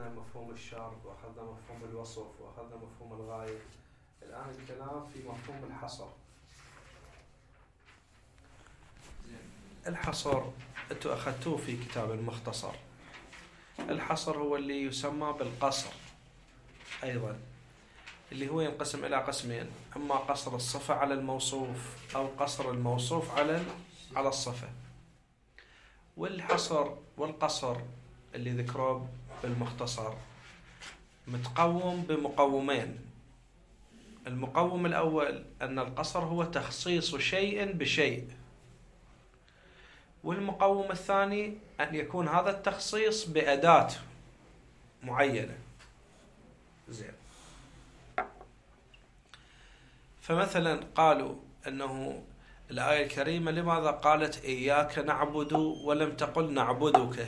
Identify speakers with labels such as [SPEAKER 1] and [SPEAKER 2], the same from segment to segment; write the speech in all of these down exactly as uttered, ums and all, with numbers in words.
[SPEAKER 1] أخذنا مفهوم الشرط وأخذنا مفهوم الوصف وأخذنا مفهوم الغاية. الآن الكلام في مفهوم الحصر. الحصر أنتوا أخذتوه في كتاب المختصر. الحصر هو اللي يسمى بالقصر أيضا، اللي هو ينقسم إلى قسمين: أما قصر الصفة على الموصوف أو قصر الموصوف على على الصفة. والحصر والقصر اللي ذكروه بالمختصر متقوم بمقومين. المقوم الأول أن القصر هو تخصيص شيء بشيء، والمقوم الثاني أن يكون هذا التخصيص بأداة معينة. زين. فمثلا قالوا أنه الآية الكريمة لماذا قالت إياك نعبد ولم تقل نعبدك؟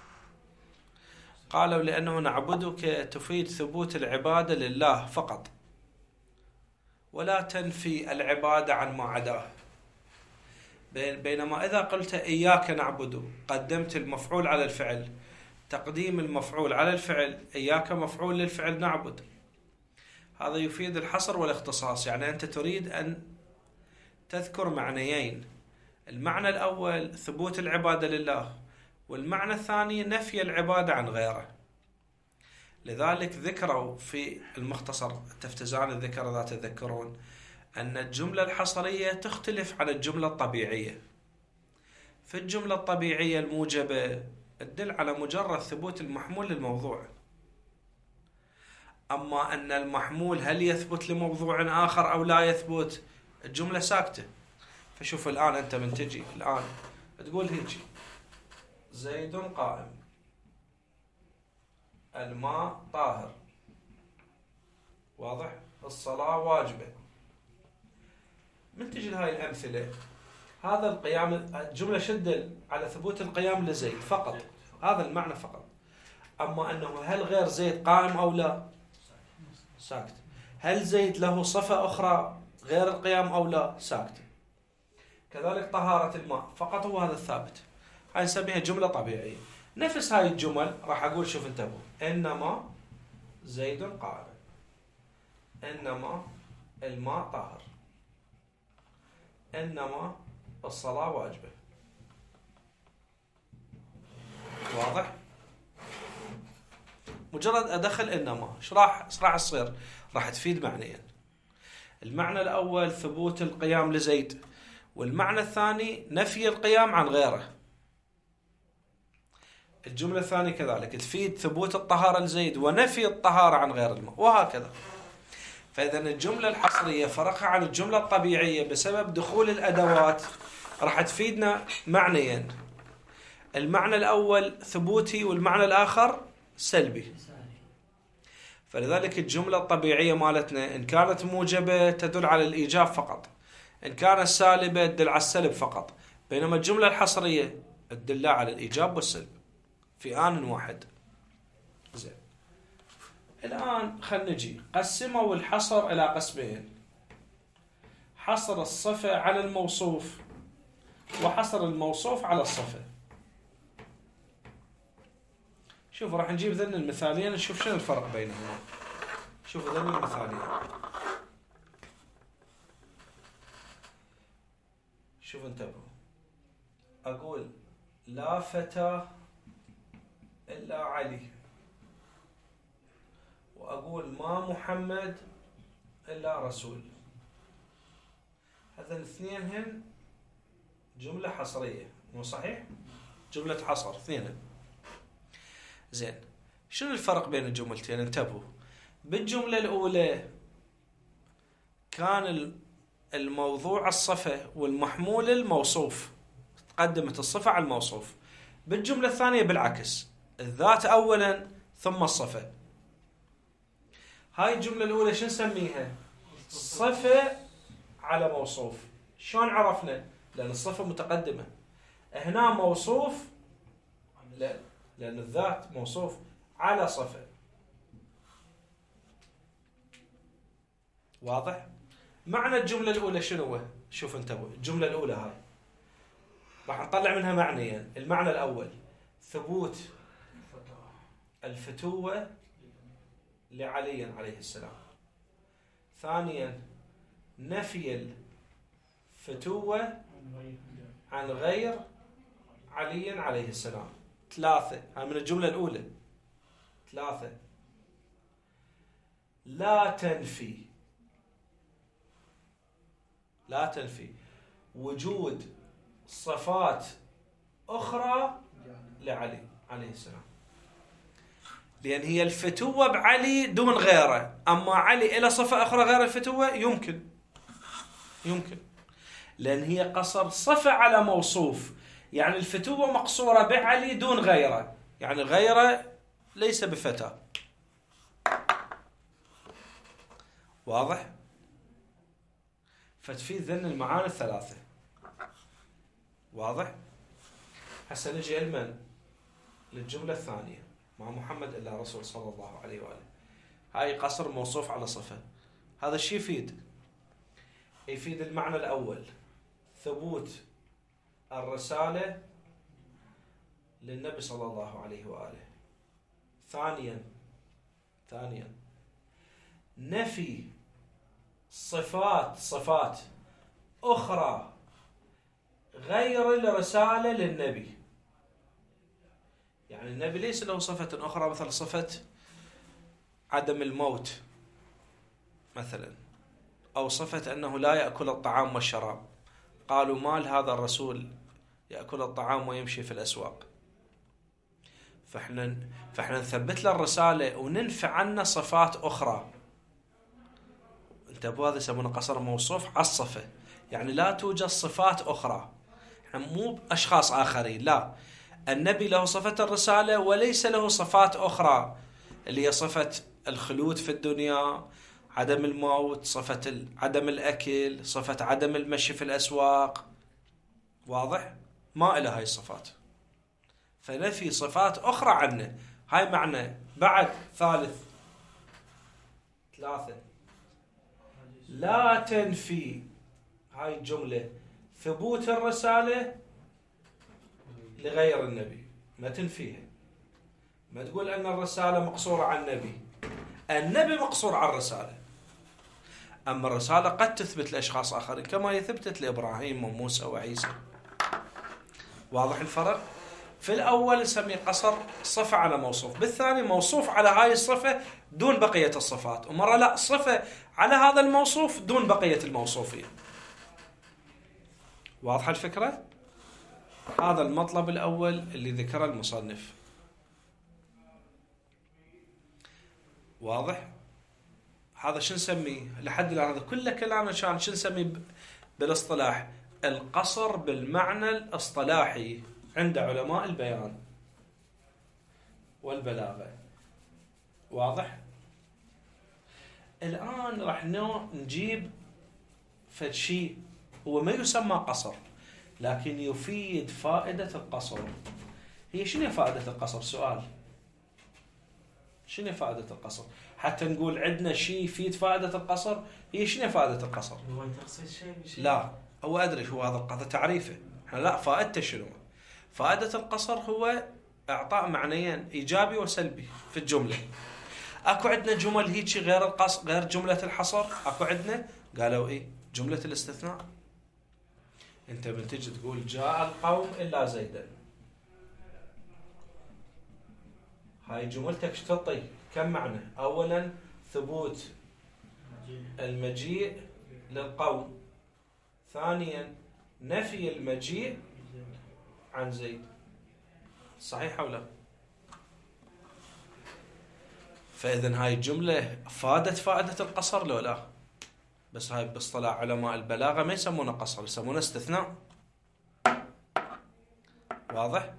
[SPEAKER 1] قالوا لأنه نعبدك تفيد ثبوت العبادة لله فقط، ولا تنفي العبادة عن ما عداه. بينما إذا قلت إياك نعبد قدمت المفعول على الفعل. تقديم المفعول على الفعل، إياك مفعول للفعل نعبد، هذا يفيد الحصر والاختصاص. يعني أنت تريد أن تذكر معنيين: المعنى الأول ثبوت العبادة لله، والمعنى الثاني نفي العبادة عن غيره. لذلك ذكروا في المختصر التفتزاني الذكر ذات تذكرون أن الجملة الحصرية تختلف عن الجملة الطبيعية. في الجملة الطبيعية الموجبة تدل على مجرد ثبوت المحمول للموضوع، أما أن المحمول هل يثبت لموضوع آخر أو لا يثبت، الجملة ساكتة. فشوف الآن أنت من تجي الآن تقول هيجي: زيد قائم، الماء طاهر، واضح، الصلاة واجبة. من تجي هاي الأمثلة، هذا القيام، الجملة شدل على ثبوت القيام لزيد فقط، هذا المعنى فقط. أما أنه هل غير زيد قائم أو لا، ساكت. هل زيد له صفة أخرى غير القيام أو لا، ساكت. كذلك طهارة الماء فقط هو هذا الثابت، هاي نسميها جملة طبيعية. نفس هاي الجمل راح أقول، شوف انتبهوا: إنما زيد قائم، إنما الماء طاهر، إنما الصلاة واجبة. واضح؟ مجرد أدخل إنما، إيش راح إيش راح تصير؟ راح تفيد معنيين: المعنى الأول ثبوت القيام لزيد، والمعنى الثاني نفي القيام عن غيره. الجملة الثانية كذلك تفيد ثبوت الطهارة لزيد ونفي الطهارة عن غير الماء، وهكذا. فإذا الجملة الحصرية فرقها عن الجملة الطبيعية بسبب دخول الأدوات، راح تفيدنا معنيين: المعنى الأول ثبوتي والمعنى الآخر سلبي. فلذلك الجملة الطبيعية مالتنا إن كانت موجبة تدل على الإيجاب فقط، إن كانت سالبة تدل على السلب فقط، بينما الجملة الحصرية تدل على الإيجاب والسلب في آن واحد. زين. الآن خلنا نجي قسموا الحصر إلى قسمين: حصر الصفة على الموصوف وحصر الموصوف على الصفة. شوفوا راح نجيب ذن المثالين نشوف شنو الفرق بينهما. شوفوا ذن المثالين، شوفوا انتبهوا. أقول لا فتى إلا علي، وأقول ما محمد إلا رسول. هذا الاثنين هن جملة حصرية، مو صحيح؟ جملة حصر اثنين. زين، شنو الفرق بين الجملتين؟ انتبهوا. بالجملة الأولى كان الموضوع الصفة والمحمول الموصوف، قدمت الصفة على الموصوف. بالجملة الثانية بالعكس، الذات أولا ثم الصفة. هاي الجملة الأولى شو نسميها؟ صفة على موصوف. شلون عرفنا؟ لأن الصفة متقدمة. هنا موصوف، لا، لأن الذات موصوف على صفة. واضح؟ معنى الجملة الأولى شنو هو؟ شوف انتبهوا، الجملة الأولى هاي راح نطلع منها معنيين. المعنى الأول ثبوت الفتوة لعلي عليه السلام. ثانيا نفي الفتوة عن غير علي عليه السلام. ثلاثة، هاي من الجملة الأولى. ثلاثة، لا تنفي لا تنفي وجود صفات أخرى لعلي عليه السلام، لأن هي الفتوة بعلي دون غيره، أما علي إلى صفة أخرى غير الفتوة يمكن يمكن لأن هي قصر صفة على موصوف، يعني الفتوة مقصورة بعلي دون غيره، يعني غيره ليس بفتى. واضح؟ فتفيد ذن المعاني الثلاثة. واضح؟ هسه نجي لمن؟ للجملة الثانية، مع محمد إلا رسول صلى الله عليه وآله. هاي قصر موصوف على صفة. هذا الشيء يفيد يفيد المعنى الأول، ثبوت الرسالة للنبي صلى الله عليه وآله. ثانيا ثانيا نفي صفات صفات أخرى غير الرسالة للنبي، يعني النبي ليس له صفة أخرى مثل صفة عدم الموت مثلا، أو صفة أنه لا يأكل الطعام والشراب. قالوا مال هذا الرسول يأكل الطعام ويمشي في الأسواق، فإحنا فإحنا نثبت له الرسالة وننفي عنه صفات أخرى. انتبهوا، هذا يسمونه قصر موصوف على الصفة، يعني لا توجد صفات أخرى، احنا مو أشخاص آخرين، لا، النبي له صفة الرسالة وليس له صفات أخرى، اللي هي صفة الخلود في الدنيا، عدم الموت، صفة عدم الأكل، صفة عدم المشي في الأسواق. واضح؟ ما إله هاي الصفات، فنفي صفات أخرى عنه. هاي معنى. بعد ثالث ثلاثة، لا تنفي، هاي الجملة ثبوت الرسالة لغير النبي، ما تنفيها، ما تقول أن الرسالة مقصورة على النبي، النبي مقصور على الرسالة، أما الرسالة قد تثبت لأشخاص آخرين كما يثبتت لإبراهيم وموسى وعيسى. واضح الفرق؟ في الأول نسميه قصر صفة على موصوف، بالثاني موصوف على هاي الصفة دون بقية الصفات، ومرة لا، صفة على هذا الموصوف دون بقية الموصوفين. واضحة الفكرة؟ هذا المطلب الأول اللي ذكره المصنف. واضح؟ هذا شو نسميه لحد الآن؟ هذا كله كلامنا كان شو نسميه بالاصطلاح؟ القصر بالمعنى الاصطلاحي عند علماء البيان والبلاغة. واضح؟ الآن راح نجيب فد شيء هو ما يسمى قصر، لكن يفيد فائدة القصر. هي شنو فائدة القصر؟ سؤال، شنو فائدة القصر؟ حتى نقول عندنا شيء يفيد فائدة القصر، هي شنو فائدة القصر؟
[SPEAKER 2] هو تخصيص شيء بشيء؟
[SPEAKER 1] لا، هو أدري هو هذا هذا تعريفه، احنا لا، فائدته شنو؟ فائدة القصر هو إعطاء معنيين إيجابي وسلبي في الجملة. أكو عندنا جمل هيك غير القصر، غير جملة الحصر، أكو عندنا قالوا إيه؟ جملة الاستثناء. أنت بتجي تقول جاء القوم إلا زيدا، هاي جملتك تعطي كم معنى؟ أولا ثبوت المجيء للقوم، ثانيا نفي المجيء عن زيد. صحيح أو لا؟ فإذن هاي الجملة فادت فائدة القصر لو لا؟ بس هاي باصطلاح علماء البلاغة ما يسمونه قصر، يسمونه استثناء. واضح؟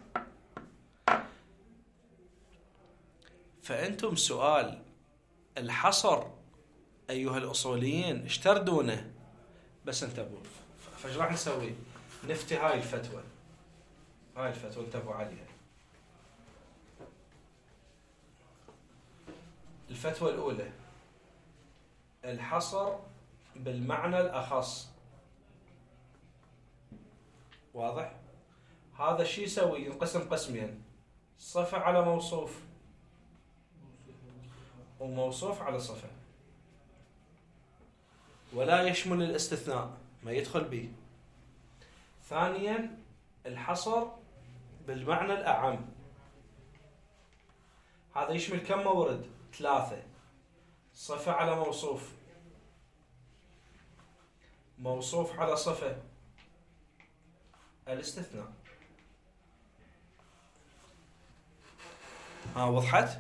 [SPEAKER 1] فأنتم سؤال الحصر أيها الأصوليين ايش تردونه؟ بس انتبهوا، فايش راح نسوي؟ نفتي هاي الفتوى، هاي الفتوى انتبهوا عليها. الفتوى الأولى، الحصر بالمعنى الأخص. واضح؟ هذا الشيء يسوي ينقسم قسمين، صفة على موصوف وموصوف على صفة، ولا يشمل الاستثناء، ما يدخل به. ثانيا الحصر بالمعنى الأعم، هذا يشمل كم مورد؟ ثلاثة: صفة على موصوف، موصوف على صفة، الاستثناء. ها وضحت؟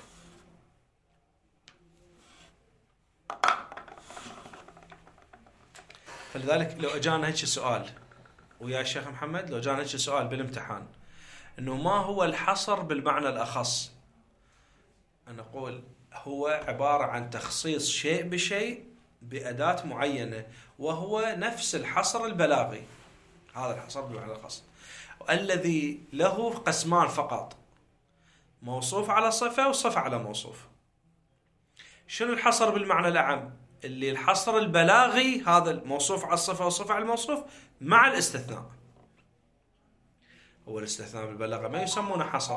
[SPEAKER 1] فلذلك لو اجانا هيك سؤال ويا الشيخ محمد، لو اجانا هيك سؤال بالامتحان انه ما هو الحصر بالمعنى الاخص، انا اقول هو عبارة عن تخصيص شيء بشيء بأداة معينة، وهو نفس الحصر البلاغي. هذا الحصر بالمعنى الأخص الذي له قسمان فقط: موصوف على صفة وصفة على موصوف. شنو الحصر بالمعنى الأعم؟ اللي الحصر البلاغي هذا الموصوف على الصفة والصفة على الموصوف مع الاستثناء. هو الاستثناء بالبلاغة ما يسمونه حصر.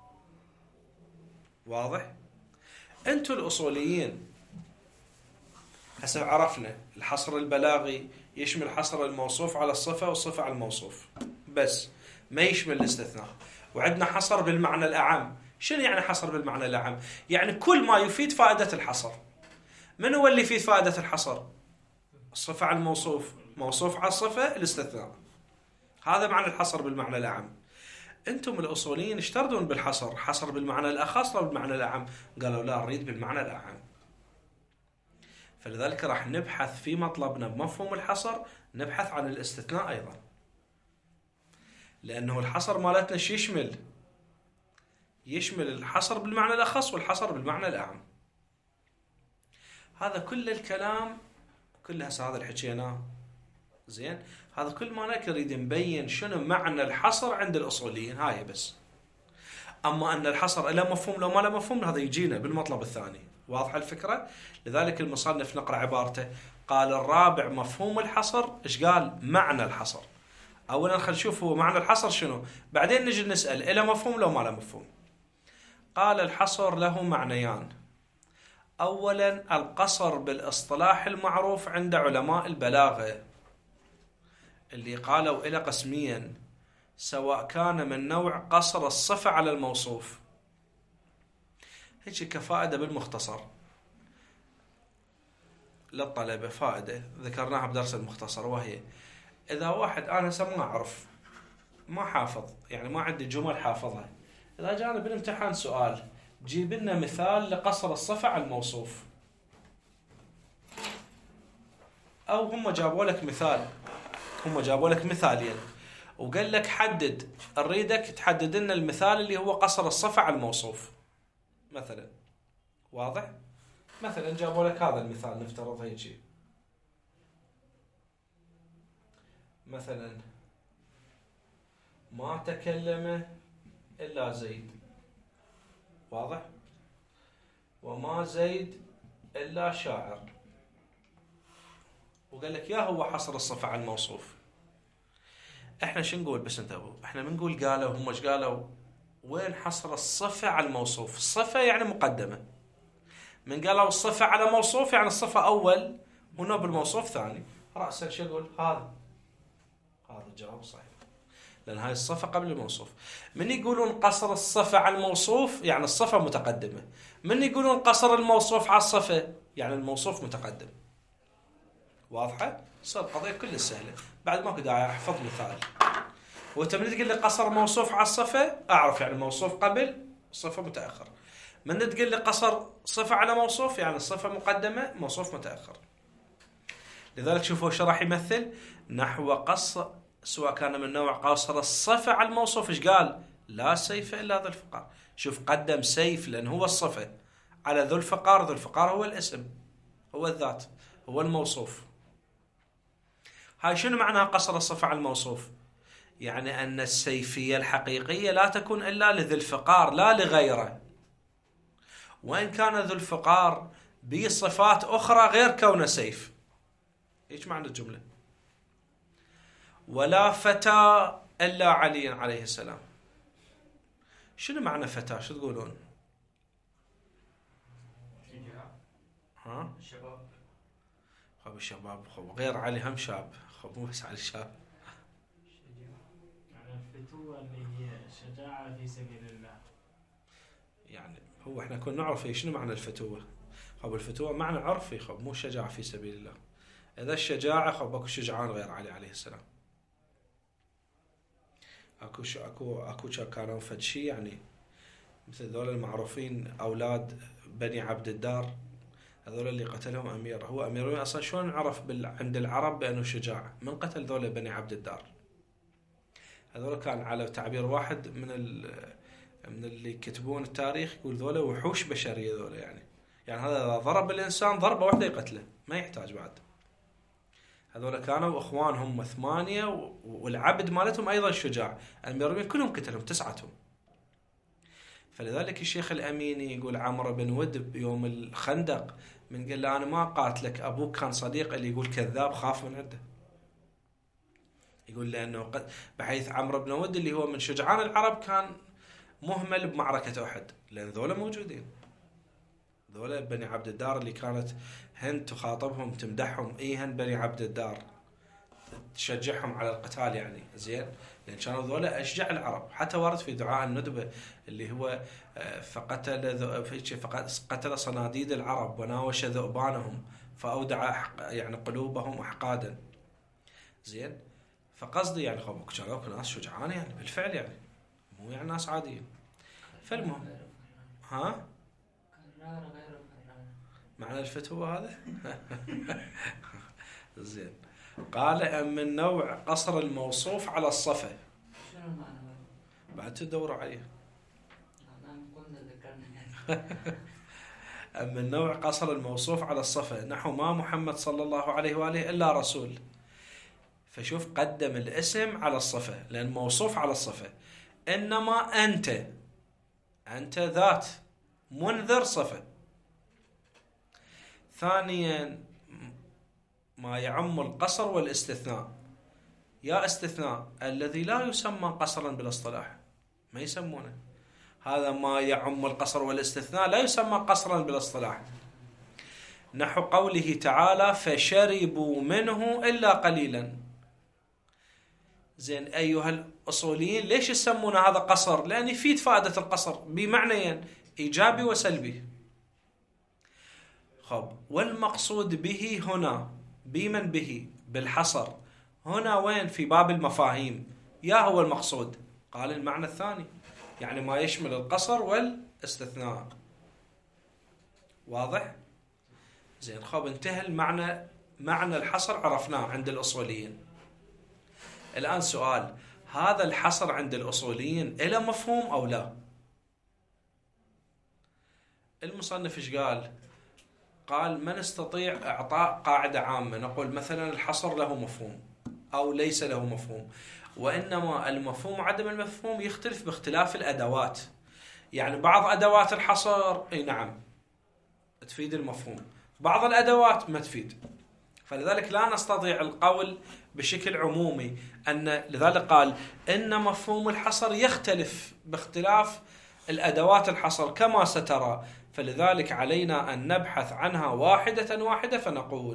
[SPEAKER 1] واضح؟ انتوا الأصوليين هسه عرفنا الحصر البلاغي يشمل حصر الموصوف على الصفة والصفة على الموصوف بس، ما يشمل الاستثناء. وعندنا حصر بالمعنى الأعم. شنو يعني حصر بالمعنى الأعم؟ يعني كل ما يفيد فائدة الحصر. من هو اللي يفيد فائدة الحصر؟ الصفة على الموصوف، موصوف على الصفة، الاستثناء. هذا معنى الحصر بالمعنى الأعم. انتم الأصوليين ايش تردون بالحصر؟ حصر بالمعنى الأخص أو بالمعنى الأعم؟ قالوا لا، نريد بالمعنى الأعم. فلذلك راح نبحث في مطلبنا بمفهوم الحصر، نبحث عن الاستثناء أيضا، لأنه الحصر مالتنا شو يشمل؟ يشمل الحصر بالمعنى الأخص والحصر بالمعنى الأعم. هذا كل الكلام كل هسه هذا اللي حكيناه زين، هذا كل ما نريد نبين شنو معنى الحصر عند الأصوليين، هاي بس. أما أن الحصر له مفهوم لو ما له مفهوم هذا يجينا بالمطلب الثاني. واضحة الفكرة؟ لذلك المصنف نقرأ عبارته، قال الرابع مفهوم الحصر. إيش قال؟ معنى الحصر. أولا خل نشوف هو معنى الحصر شنو، بعدين نجي نسأل إله مفهوم لو ما له مفهوم. قال الحصر له معنيان. أولا القصر بالاصطلاح المعروف عند علماء البلاغة، اللي قالوا إلى قسميا، سواء كان من نوع قصر الصفة على الموصوف. هيك كفائدة بالمختصر للطلبة، فائدة ذكرناها بدرس المختصر، وهي إذا واحد أنا هسه ما أعرف، ما حافظ، يعني ما عندي جمل حافظها، إذا جانا بالامتحان سؤال جيب لنا مثال لقصر الصفة على الموصوف، أو هم جابوا لك مثال، هم جابوا لك مثالين وقال لك حدد، أريدك تحدد لنا المثال اللي هو قصر الصفة على الموصوف مثلا. واضح؟ مثلا جابوا لك هذا المثال، نفترض هيك مثلا: ما تكلم إلا زيد. واضح؟ وما زيد إلا شاعر. وقال لك يا هو حصر الصفة على الموصوف. احنا شو نقول؟ بس انتبهوا، احنا بنقول قالوا هم ايش قالوا؟ وين حصر الصفة على الموصوف؟ الصفة يعني مقدمة. من قالوا الصفة على موصوف يعني الصفة أول ونوب الموصوف ثاني. رأسا شو يقول؟ هذا هذا الجواب صحيح، لأن هاي الصفة قبل الموصوف. من يقولون قصر الصفة على الموصوف يعني الصفة متقدمة. من يقولون قصر الموصوف على الصفة يعني الموصوف متقدم. واضحة؟ صار القضية كل سهلة، بعد ماكو داعي أحفظ مثال. وأنت من تقول لي قصر موصوف على الصفة أعرف يعني الموصوف قبل الصفة متأخر. من تقول لي قصر صفة على موصوف يعني الصفة مقدمة موصوف متأخر. لذلك شوفوا شو راح يمثل نحو قصر، سواء كان من نوع قصر الصفة على الموصوف. ايش قال؟ لا سيف إلا ذو الفقار. شوف قدم سيف لأن هو الصفة على ذو الفقار. ذو الفقار هو الاسم، هو الذات، هو الموصوف. هاي شنو معناها قصر الصفة على الموصوف؟ يعني أن السيفية الحقيقية لا تكون إلا لذي الفقار لا لغيره، وإن كان ذو الفقار بصفات أخرى غير كونه سيف. إيش معنى الجملة؟ ولا فتى إلا علي عليه السلام. شنو معنى فتى؟ شو تقولون؟ ها
[SPEAKER 2] الشباب.
[SPEAKER 1] خب الشباب، خب غير علي هم شاب، خب مو بس علي شاب.
[SPEAKER 2] يعني الفتوة اللي هي شجاعة في سبيل الله.
[SPEAKER 1] يعني هو احنا كنا نعرف شنو معنى الفتوة. خب الفتوة معنى عرفي، خب مو شجاعة في سبيل الله. إذا الشجاعة خب اكو شجعان غير علي عليه السلام. اكو ش... اكو اكو كانوا فد شي يعني مثل ذول المعروفين اولاد بني عبد الدار، هذول اللي قتلهم امير. هو امير اصلا شلون عرف بال... عند العرب بانه شجاع؟ من قتل ذول بني عبد الدار. هذول كان على تعبير واحد من ال... من اللي يكتبون التاريخ يقول ذولا وحوش بشريه ذولا، يعني يعني هذا ضرب الانسان ضربه واحده يقتله ما يحتاج بعد. هذول كانوا اخوانهم ثمانيه والعبد مالتهم ايضا شجاع، الميرمين كلهم قتلهم تسعتهم. فلذلك الشيخ الاميني يقول عمرو بن ود بيوم الخندق من قال له انا ما قاتلك، ابوك كان صديق، اللي يقول كذاب خاف من عنده. يقول لانه قد بحيث عمرو بن ود اللي هو من شجعان العرب كان مهمل بمعركة أحد، لأن ذولا موجودين. ذولا بني عبد الدار اللي كانت هند تخاطبهم تمدحهم، إيهن بني عبد الدار تشجعهم على القتال يعني زين، لأن كانوا ذولا أشجع العرب. حتى ورد في دعاء الندبة اللي هو فقتل قتل صناديد العرب وناوش ذؤبانهم فأودع يعني قلوبهم أحقادا زين. فقصدي يعني خبوك كانوا ناس شجعان يعني بالفعل، يعني مو يعني ناس عاديين. فالمهم ها معنى الفتوى هذا زين. قال من نوع قصر الموصوف على الصفة.
[SPEAKER 2] شنو المعنى؟
[SPEAKER 1] بعد تدوروا عليه.
[SPEAKER 2] ذكرنا
[SPEAKER 1] من نوع قصر الموصوف على الصفة نحو ما محمد صلى الله عليه وآله إلا رسول. فشوف قدم الاسم على الصفة لأن موصوف على الصفة. إنما أنت أنت ذات، منذر صفة. ثانيا ما يعم القصر والاستثناء. يا استثناء الذي لا يسمى قصرا بالاصطلاح ما يسمونه، هذا ما يعم القصر والاستثناء لا يسمى قصرا بالاصطلاح. نحو قوله تعالى فشربوا منه إلا قليلا. زين أيها الأصوليين ليش يسمون هذا قصر؟ لأن يفيد فائدة القصر بمعنيين إيجابي وسلبي. خب والمقصود به هنا بمن به بالحصر هنا وين؟ في باب المفاهيم. يا هو المقصود؟ قال المعنى الثاني يعني ما يشمل القصر والاستثناء. واضح؟ زين. خب انتهى المعنى، معنى الحصر عرفناه عند الأصوليين. الآن سؤال، هذا الحصر عند الأصوليين إله مفهوم أو لا؟ المصنف إيش قال؟ قال من استطيع إعطاء قاعدة عامة نقول مثلا الحصر له مفهوم أو ليس له مفهوم، وإنما المفهوم وعدم المفهوم يختلف باختلاف الأدوات. يعني بعض أدوات الحصر أي نعم تفيد المفهوم، بعض الأدوات ما تفيد. فلذلك لا نستطيع القول بشكل عمومي أن، لذلك قال إن مفهوم الحصر يختلف باختلاف الأدوات الحصر كما سترى. فلذلك علينا أن نبحث عنها واحدة واحدة. فنقول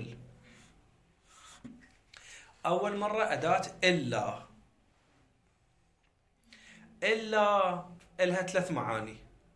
[SPEAKER 1] أول مرة أداة إلا. إلا إلها ثلاث معاني.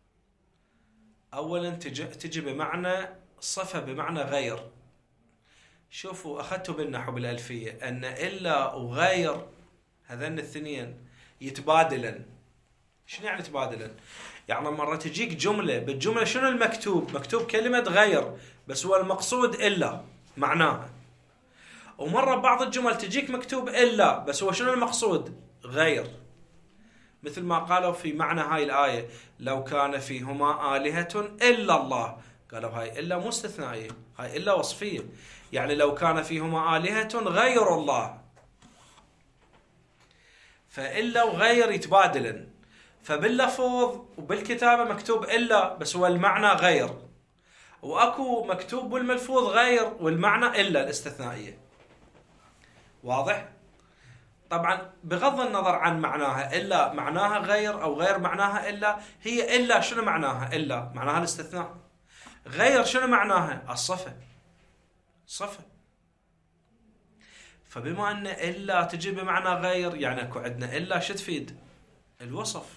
[SPEAKER 1] أولا تجي, تجي بمعنى صفة بمعنى غير. شوفوا أخذتوا بالنحو بالألفية أن إلا وغير هذين الاثنين يتبادلن. شنو يعني يتبادلن؟ يعني مرة تجيك جملة بالجملة شنو المكتوب؟ مكتوب كلمة غير بس هو المقصود إلا معناها. ومرة بعض الجمل تجيك مكتوب إلا بس هو شنو المقصود؟ غير. مثل ما قالوا في معنى هاي الآية لو كان فيهما آلهة إلا الله. قالوا هاي إلا مو استثنائية، هاي إلا وصفية. يعني لو كان فيهما آلهة غير الله. فإلا وغير يتبادلن. فباللفظ وبالكتابة مكتوب إلا بس هو المعنى غير، وأكو مكتوب بالملفوظ غير والمعنى إلا الاستثنائية. واضح؟ طبعا بغض النظر عن معناها، إلا معناها غير أو غير معناها إلا، هي إلا شنو معناها؟ إلا معناها الاستثناء. غير شنو معناها؟ الصفة، صفة. فبما أن إلا تجي بمعنى غير، يعني أكو عندنا إلا شو تفيد؟ الوصف.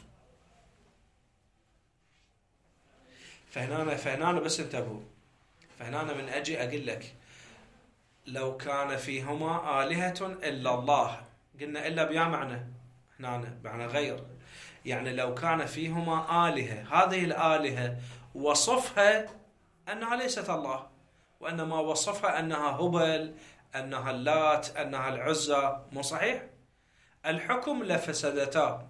[SPEAKER 1] فهنا فهنا بس انتبهوا، فهنا من أجي أقول لك لو كان فيهما آلهة إلا الله، قلنا إلا بيا معنى هنا معنى غير، يعني لو كان فيهما آلهة، هذه الآلهة وصفها أنها ليست الله، وإنما وصفها أنها هبل، أنها اللات، أنها العزى، مو صحيح؟ الحكم لفسدتا.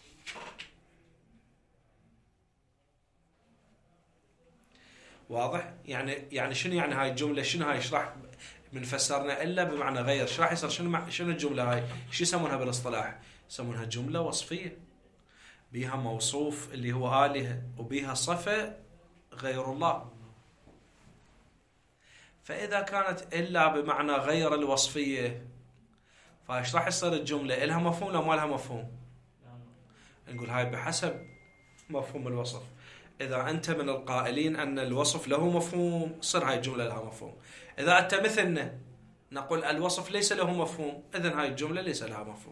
[SPEAKER 1] واضح؟ يعني يعني شنو يعني هاي الجملة؟ شنو هاي؟ اشرح. من فسرنا إلا بمعنى غير، ايش راح يصير؟ شنو مع... شنو الجملة هاي؟ شو يسمونها بالاصطلاح؟ يسمونها جملة وصفية، بيها موصوف اللي هو آلهة، وبيها صفة غير الله. فإذا كانت إلا بمعنى غير الوصفية، فايش راح يصير الجملة؟ إلها مفهوم ولا ما لها مفهوم؟ نقول هاي بحسب مفهوم الوصف. إذا أنت من القائلين أن الوصف له مفهوم، صير هاي الجملة لها مفهوم. إذا أنت مثلنا نقول الوصف ليس له مفهوم، إذن هاي الجملة ليس لها مفهوم،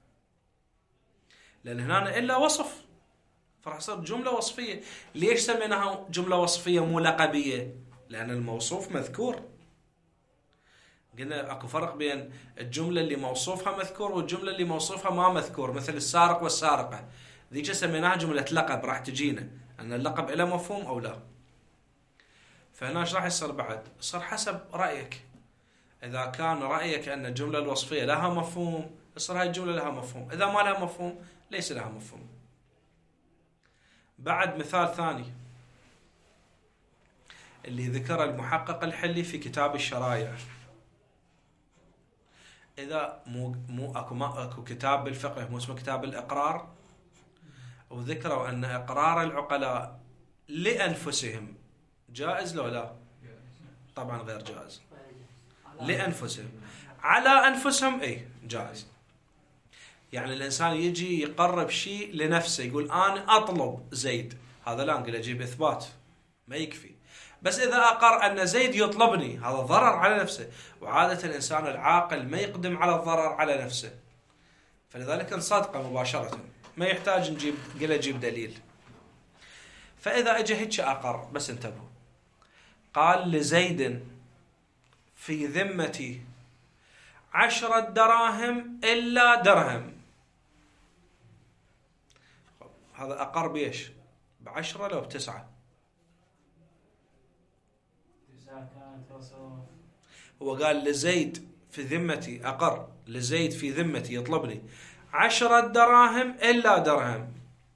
[SPEAKER 1] لأن هنا إلا وصف، فراح تصير جملة وصفية. ليش سميناها جملة وصفية مو لقبية؟ لأن الموصوف مذكور. قلنا اكو فرق بين الجملة اللي موصوفها مذكور والجملة اللي موصوفها ما مذكور، مثل السارق والسارقة، ذيك سميناها جملة لقب، راح تجينا أن اللقب له مفهوم أو لا. فهنا ايش راح يصير بعد؟ صار حسب رأيك. إذا كان رأيك أن الجملة الوصفية لها مفهوم، يصير هاي الجملة لها مفهوم. إذا ما لها مفهوم، ليس لها مفهوم. بعد مثال ثاني اللي ذكر المحقق الحلي في كتاب الشرايع. إذا مو مو أكو ما أكو كتاب بالفقه مو اسمه كتاب الإقرار، وذكروا أن إقرار العقلاء لأنفسهم جائز لو لا؟ طبعا غير جائز. لأنفسهم، على أنفسهم أي جائز. يعني الإنسان يجي يقرب شيء لنفسه، يقول أنا أطلب زيد، هذا لا نقول أجيب إثبات ما يكفي. بس إذا أقر أن زيد يطلبني، هذا ضرر على نفسه، وعادة الإنسان العاقل ما يقدم على الضرر على نفسه، فلذلك نصدقه مباشرة، ما يحتاج نجيب قل أجيب دليل. فإذا أجى هيك أقر، بس انتبهوا، قال لزيد في ذمتي عشرة دراهم إلا درهم، هذا أقر بيش؟ بعشرة لو بتسعة؟ هو قال لزيد في ذمتي، أقر لزيد في ذمتي يطلبني عشرة دراهم إلا درهم.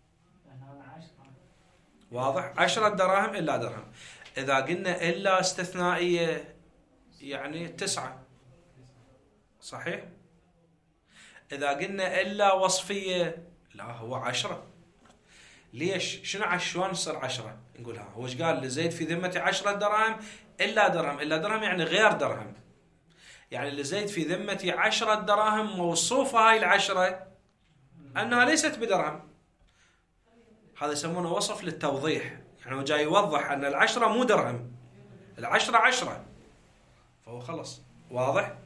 [SPEAKER 1] واضح؟ عشرة دراهم إلا درهم. إذا قلنا إلا استثنائية يعني تسعة، صحيح؟ إذا قلنا إلا وصفية لا، هو عشرة. ليش؟ شنو عش شلون يصير عشرة؟ نقول ها، هو ايش قال؟ لزيد في ذمتي عشرة دراهم إلا درهم. إلا درهم يعني غير درهم، يعني لزيد في ذمتي عشرة دراهم موصوفة هاي العشرة أنها ليست بدرهم. هذا يسمونه وصف للتوضيح، يعني هو جاي يوضح أن العشرة مو درهم، العشرة عشرة، فهو خلص. واضح؟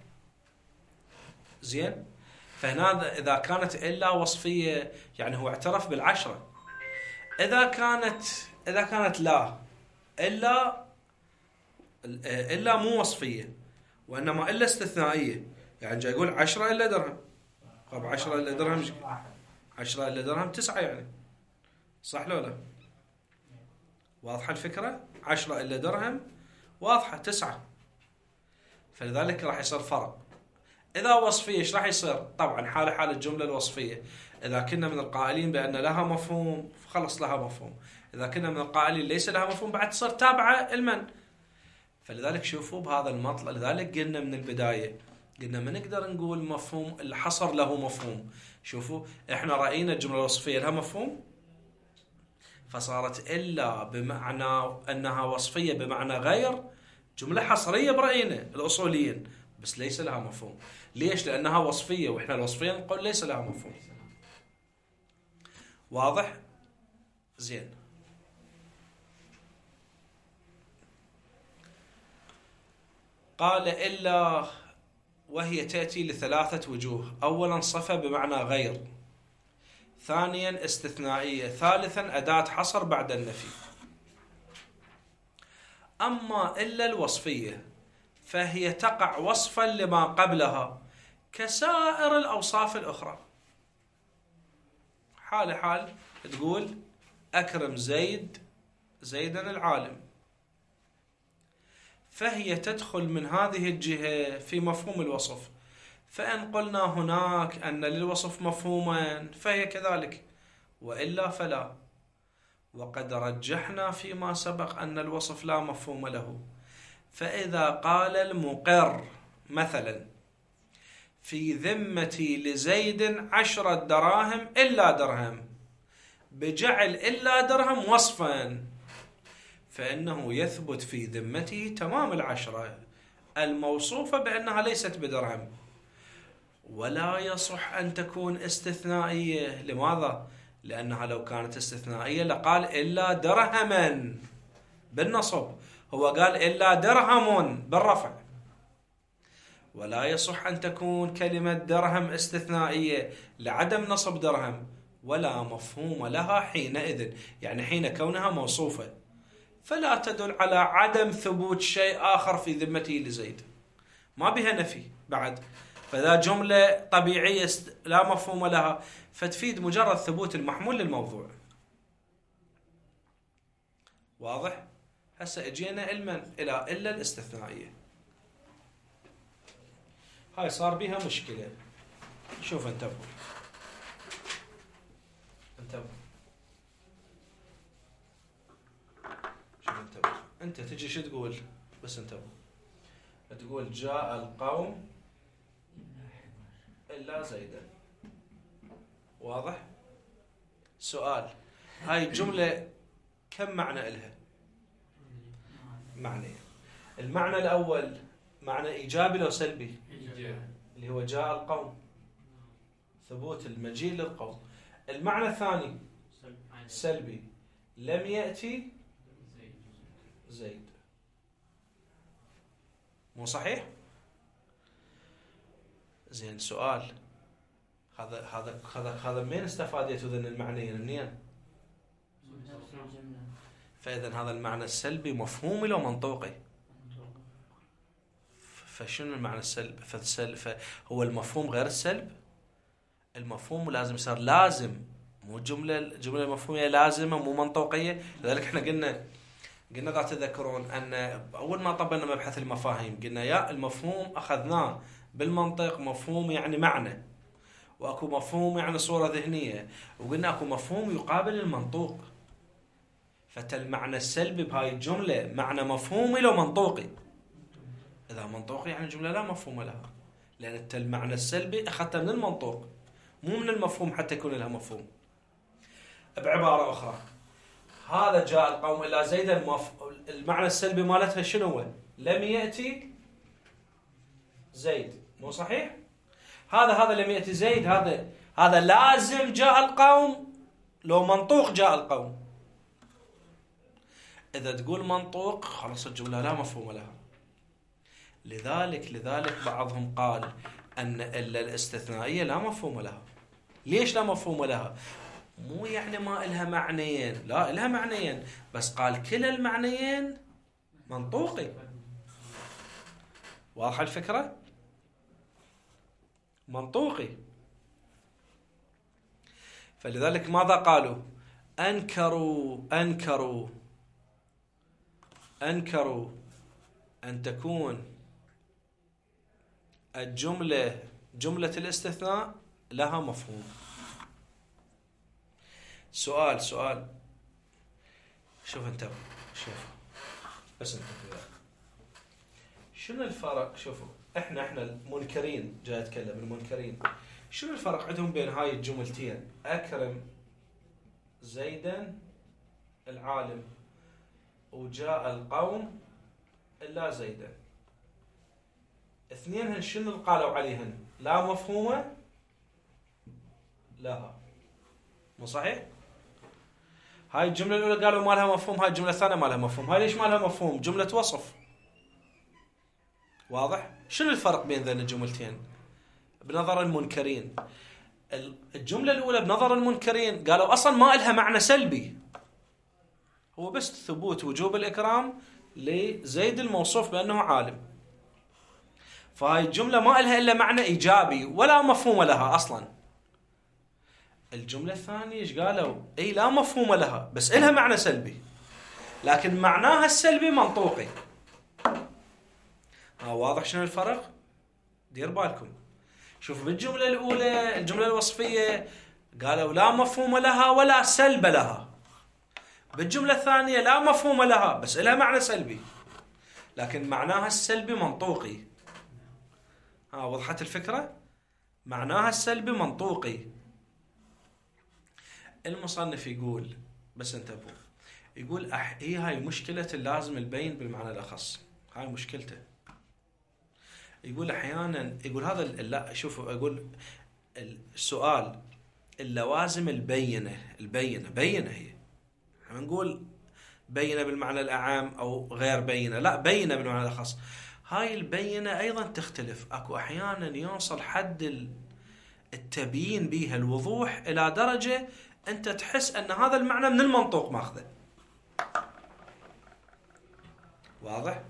[SPEAKER 1] زين؟ فهنا إذا كانت إلا وصفية يعني هو اعترف بالعشرة. إذا كانت إذا كانت لا إلا إلا مو وصفية، وإنما إلا استثنائية، يعني جاي يقول عشرة إلا درهم. طب عشرة إلا درهم، عشرة إلا درهم تسعة يعني، صح لو لا؟ واضحة الفكرة؟ عشرة إلا درهم واضحة تسعة. فلذلك راح يصير فرق. إذا وصفية إيش راح يصير؟ طبعا حال حال الجملة الوصفية، إذا كنا من القائلين بأن لها مفهوم خلص لها مفهوم، إذا كنا من القائلين ليس لها مفهوم بعد تصير تابعة المن. فلذلك شوفوا بهذا المطلب، لذلك قلنا من البداية، قلنا ما نقدر نقول مفهوم الحصر له مفهوم. شوفوا احنا رأينا الجملة الوصفية لها مفهوم، فصارت إلا بمعنى أنها وصفية بمعنى غير، جملة حصرية برأينا الأصوليين، بس ليس لها مفهوم. ليش؟ لأنها وصفية، وإحنا الوصفية نقول ليس لها مفهوم. واضح؟ زين. قال إلا وهي تأتي لثلاثة وجوه. أولا صفة بمعنى غير، ثانيا استثنائية، ثالثا أداة حصر بعد النفي. أما إلا الوصفية فهي تقع وصفا لما قبلها كسائر الأوصاف الأخرى. حال حال تقول أكرم زيد زيدا العالم، فهي تدخل من هذه الجهة في مفهوم الوصف. فإن قلنا هناك أن للوصف مفهوما فهي كذلك، وإلا فلا. وقد رجحنا فيما سبق أن الوصف لا مفهوم له. فإذا قال المقر مثلا في ذمتي لزيد عشرة دراهم إلا درهم، بجعل إلا درهم وصفا، فإنه يثبت في ذمته تمام العشرة الموصوفة بأنها ليست بدرهم. ولا يصح أن تكون استثنائية. لماذا؟ لأنها لو كانت استثنائية لقال إلا درهما بالنصب، هو قال إلا درهم بالرفع. ولا يصح أن تكون كلمة درهم استثنائية لعدم نصب درهم، ولا مفهوم لها حينئذ، يعني حين كونها موصوفة، فلا تدل على عدم ثبوت شيء آخر في ذمته لزيد، ما بها نفي بعد. فذا جملة طبيعية لا مفهوم لها، فتفيد مجرد ثبوت المحمول للموضوع. واضح؟ هسه اجينا علما إلى إلا الاستثنائية. هاي صار بها مشكلة. شوف انتبهوا انتبهوا شوف انتبهوا. انت تجي شو تقول؟ بس انتبهوا، تقول جاء القوم إلا زيدا. واضح؟ سؤال، هاي الجملة كم معنى إلها؟ معنى. المعنى الأول معنى إيجابي لو سلبي؟ اللي هو جاء القوم، ثبوت المجيء للقوم. المعنى الثاني سلبي، لم يأتي زيد. مو صحيح؟ زين، سؤال، هذا هذا هذا هذا منين استفاديتوا ذن المعنيين؟ منين؟ فإذا هذا المعنى السلبي مفهومي لو منطوقي؟ فشنو المعنى السلبي؟ فالسلب فهو المفهوم غير السلب. المفهوم لازم يصير لازم، مو جملة الجملة المفهومية لازمة مو منطوقية. لذلك احنا قلنا قلنا ذا تذكرون أن أول ما طبقنا مبحث المفاهيم قلنا يا المفهوم أخذناه بالمنطق، مفهوم يعني معنى، واكو مفهوم يعني صورة ذهنية، وقلنا اكو مفهوم يقابل المنطوق. فالمعنى السلبي بهاي الجملة معنى مفهومي لو منطوقي. إذا منطوقي يعني الجملة لا مفهوم لها، لأن المعنى السلبي أخذته من المنطوق مو من المفهوم حتى يكون لها مفهوم. بعبارة أخرى، هذا جاء القوم إلى زيد، المف... المعنى السلبي مالتها شنو هو؟ لم يأتي زيد. مو صحيح؟ هذا هذا لم يأتي زيد، هذا هذا لازم جاء القوم لو منطوق جاء القوم. إذا تقول منطوق خلاص الجملة لا مفهوم لها. لذلك لذلك بعضهم قال أن إلا الاستثنائية لا مفهوم لها. ليش لا مفهوم لها؟ مو يعني ما إلها معنيين، لا إلها معنيين، بس قال كلا المعنيين منطوقي. واضحة الفكرة؟ منطوقي. فلذلك ماذا قالوا؟ أنكروا أنكروا أنكروا أن تكون الجملة جملة الاستثناء لها مفهوم. سؤال سؤال شوف انتبه، شوف بس انتبه، شنو الفرق؟ شوفوا احنا احنا المنكرين، جاي اتكلم المنكرين، شنو الفرق عندهم بين هاي الجملتين؟ أكرم زيدا العالم وجاء القوم إلا زيدا. اثنينهن شنو اللي قالوا عليهن؟ لا مفهومة لها. مو صحيح؟ هاي الجملة الأولى قالوا ما لها مفهوم، هاي الجملة الثانية ما لها مفهوم. هاي ليش ما لها مفهوم؟ جملة وصف. واضح؟ شنو الفرق بين ذين الجملتين بنظر المنكرين؟ الجملة الأولى بنظر المنكرين قالوا أصلا ما إلها معنى سلبي، هو بس ثبوت وجوب الإكرام لزيد الموصوف بأنه عالم، فهاي الجملة ما إلها إلا معنى إيجابي ولا مفهوم لها أصلا. الجملة الثانية إيش قالوا؟ أي لا مفهوم لها بس إلها معنى سلبي، لكن معناها السلبي منطوقي. ها واضح شنو الفرق؟ دير بالكم. شوف بالجملة الأولى الجملة الوصفية قالوا لا مفهوم لها ولا سلب لها، بالجملة الثانية لا مفهوم لها بس لها معنى سلبي، لكن معناها السلبي منطوقي. ها وضحت الفكرة؟ معناها السلبي منطوقي. المصنف يقول بس انتبهوا، يقول أح... إيه هاي مشكلة اللازم البين بالمعنى الأخص، هاي مشكلته. يقول أحيانا يقول هذا لا شوفوا يقول السؤال اللوازم البينة البينة بينة هي نقول بينة بالمعنى الأعام أو غير بينة، لا بينة بالمعنى الأخص. هاي البينة أيضا تختلف، أكو أحيانا يوصل حد التبيين بيها الوضوح إلى درجة أنت تحس أن هذا المعنى من المنطوق ماخذه. واضح؟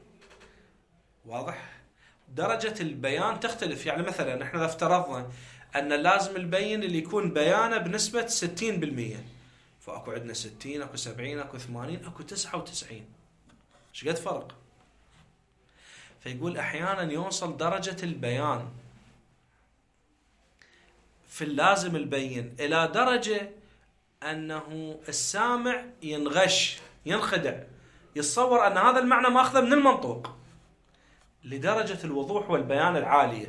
[SPEAKER 1] واضح؟ درجة البيان تختلف. يعني مثلا احنا اذا افترضنا أن لازم البين اللي يكون بيانه بنسبة ستين بالمئة، فأكو عندنا ستين، أكو سبعين، أكو ثمانين، أكو تسعة وتسعين، ايش قد فرق؟ فيقول أحيانا يوصل درجة البيان في اللازم البين إلى درجة أنه السامع ينغش ينخدع يتصور أن هذا المعنى ماخذه من المنطوق لدرجة الوضوح والبيان العالية.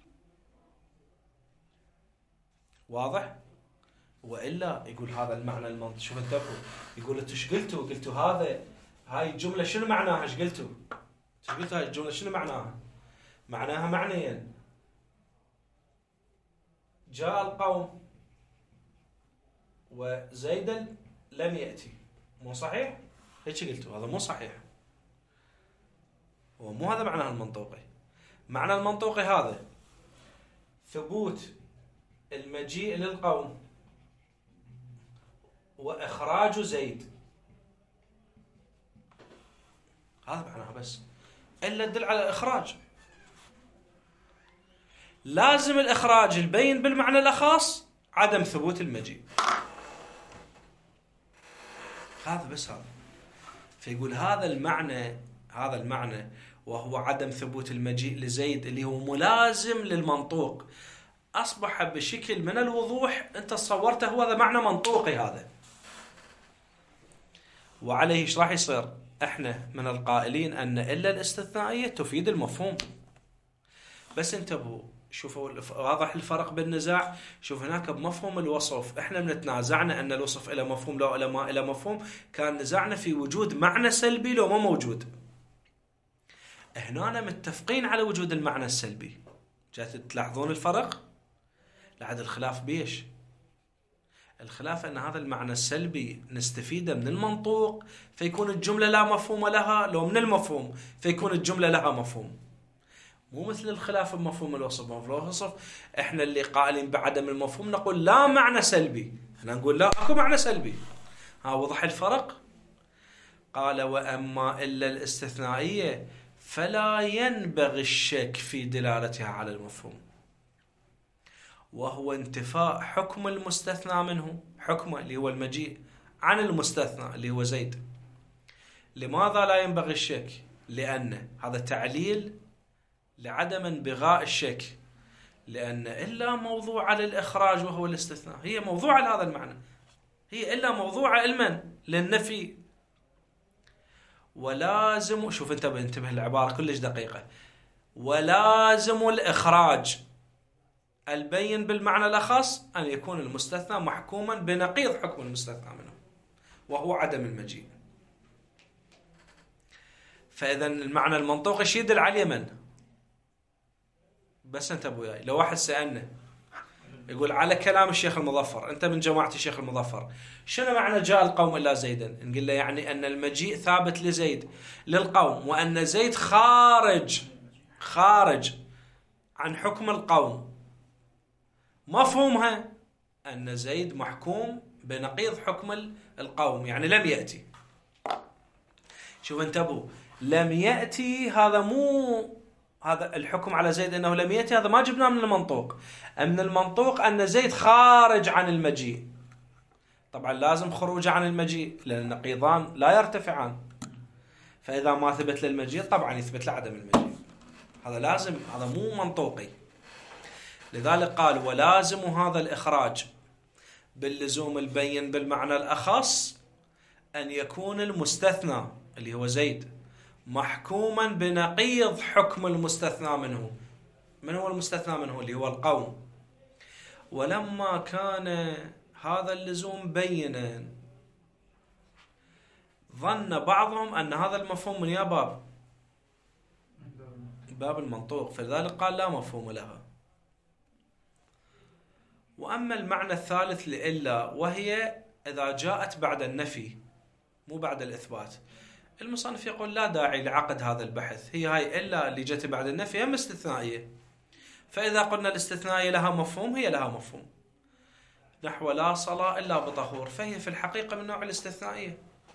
[SPEAKER 1] واضح؟ وإلا يقول هذا المعنى المنطق. شوف انتبهوا، يقول انتوا ايش قلتوا؟ قلتوا هذا هاي الجملة شنو معناها؟ ايش قلتوا؟ ايش قلتوا هاي الجملة شنو معناها؟ معناها معنيين، جاء القوم وزيدا لم يأتي، مو صحيح؟ هيك قلتوا، هذا مو صحيح، ومو هذا معناه المنطوقي. معنى المنطوقي هذا ثبوت المجيء للقوم وإخراج زيد، هذا معناها بس، إلا تدل على الإخراج. لازم الإخراج البين بالمعنى الأخص عدم ثبوت المجيء، هذا بس هذا. فيقول هذا المعنى هذا المعنى وهو عدم ثبوت المجيء لزيد اللي هو ملازم للمنطوق، أصبح بشكل من الوضوح أنت تصورته هو هذا معنى منطوقي هذا. وعليه ايش راح يصير؟ احنا من القائلين أن إلا الاستثنائية تفيد المفهوم. بس انتبهوا، شوفوا واضح الفرق بالنزاع. شوف هناك بمفهوم الوصف احنا بنتنازعنا أن الوصف إلى مفهوم لو إلى ما إلى مفهوم، كان نزاعنا في وجود معنى سلبي لو ما موجود. هنا متفقين على وجود المعنى السلبي. جات تلاحظون الفرق؟ لعد الخلاف بيش؟ الخلاف أن هذا المعنى السلبي نستفيده من المنطوق فيكون الجملة لا مفهوم لها، لو من المفهوم فيكون الجملة لها مفهوم. مو مثل الخلاف بمفهوم الوصف. مفهوم الوصف احنا اللي قائلين بعدم المفهوم نقول لا معنى سلبي، احنا نقول لا اكو معنى سلبي. ها وضح الفرق؟ قال وأما إلا الاستثنائية فلا ينبغي الشك في دلالتها على المفهوم، وهو انتفاء حكم المستثنى منه، حكمه اللي هو المجيء، عن المستثنى اللي هو زيد. لماذا لا ينبغي الشك؟ لأن هذا تعليل لعدم انبغاء الشك، لأن إلا موضوع للإخراج وهو الاستثناء، هي موضوع لهذا المعنى، هي إلا موضوع علما للنفي. ولازم، شوف انتبه انتبه العبارة كلش دقيقة، ولازم الإخراج البين بالمعنى الأخص أن يكون المستثنى محكوما بنقيض حكم المستثنى منه وهو عدم المجيء. فإذا المعنى المنطوقي ايش يدل على اليمن؟ بس انتبهوا وياي، لو واحد سألنا يقول على كلام الشيخ المظفر، انت من جماعة الشيخ المظفر، شنو معنى جاء القوم إلا زيدا؟ نقول له يعني أن المجيء ثابت لزيد للقوم، وأن زيد خارج خارج عن حكم القوم، مفهومها أن زيد محكوم بنقيض حكم القوم، يعني لم يأتي. شوف انتبهوا، لم يأتي هذا مو هذا الحكم على زيد أنه لم يأتي، هذا ما جبناه من المنطوق. من المنطوق أن زيد خارج عن المجيء. طبعا لازم خروج عن المجيء، لأن النقيضان لا يرتفعان، فإذا ما ثبت للمجيء طبعا يثبت لعدم المجيء. هذا لازم، هذا مو منطوقي. لذلك قال ولازم هذا الإخراج باللزوم البين بالمعنى الأخص أن يكون المستثنى اللي هو زيد محكوما بنقيض حكم المستثنى منه. من هو المستثنى منه؟ اللي هو القوم. ولما كان هذا اللزوم بينا ظن بعضهم أن هذا المفهوم من يا باب باب المنطوق، فلذلك قال لا مفهوم لها. وأما المعنى الثالث لإلا، وهي إذا جاءت بعد النفي مو بعد الإثبات، المصنف يقول لا داعي لعقد هذا البحث، هي هاي إلا اللي جت بعد النفي هم استثنائية، فإذا قلنا الاستثنائية لها مفهوم هي لها مفهوم. نحو لا صلاة إلا بطهور، فهي في الحقيقة من نوع الاستثنائية،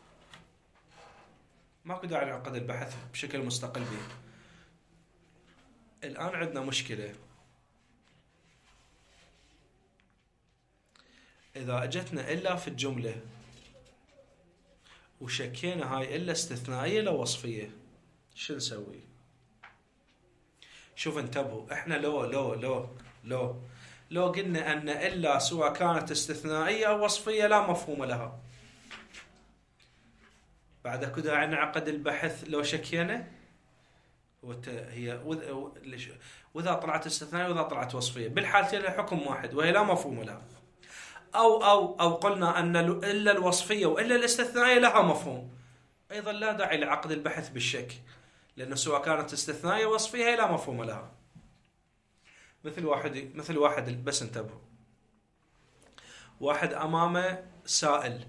[SPEAKER 1] ماكو داعي لعقد البحث بشكل مستقل به. الآن عندنا مشكلة، إذا أجتنا إلا في الجملة وشكينا هاي إلا استثنائية لو وصفية، شو نسوي؟ شوف انتبهوا، احنا لو لو لو لو لو قلنا أن إلا سواء كانت استثنائية أو وصفية لا مفهوم لها، بعد كده عنا عقد البحث لو شكينا هي وإذا طلعت استثنائية وإذا طلعت وصفية، بالحالتين الحكم واحد وهي لا مفهوم لها. أو أو أو قلنا أن إلا الوصفية وإلا الاستثنائية لها مفهوم، أيضا لا داعي لعقد البحث بالشك، لأنه سواء كانت استثنائية وصفية هي لا مفهوم لها. مثل واحد مثل واحد بس انتبهوا، واحد أمامه سائل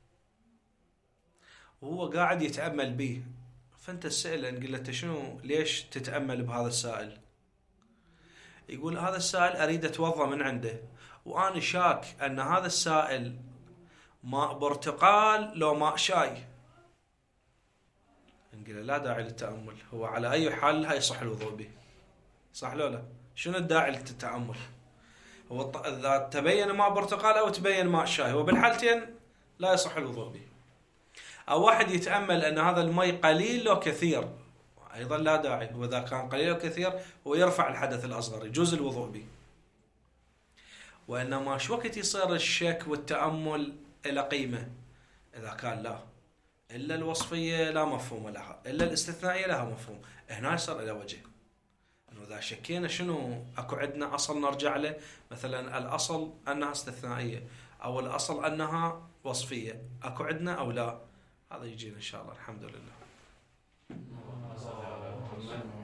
[SPEAKER 1] وهو قاعد يتأمل به، فأنت تسأله نقول له شنو ليش تتأمل بهذا السائل؟ يقول هذا السائل أريد أتوضأ من عنده، وأنا شاك أن هذا السائل ماء برتقال لو ماء شاي. نقول لا داعي للتأمل، هو على أي حال هاي يصح الوضوء به، صح لو لا؟ شنو الداعي للتأمل؟ هو إذا تبين ماء برتقال أو تبين ماء شاي، هو بالحالتين لا يصح الوضوء به. أو واحد يتأمل أن هذا الماء قليل لو كثير، أيضا لا داعي، وإذا كان قليل أو كثير هو يرفع الحدث الأصغر، يجوز الوضوء به. وإنما شو وقت يصير الشك والتأمل إلى قيمة؟ إذا كان لا إلا الوصفية لا مفهوم لها، إلا الاستثنائية لها مفهوم، هنا يصير إلى وجه إنه إذا شكينا شنو أكو عندنا أصل نرجع له، مثلا الأصل أنها استثنائية أو الأصل أنها وصفية، أكو عندنا أو لا، هذا يجينا إن شاء الله. الحمد لله.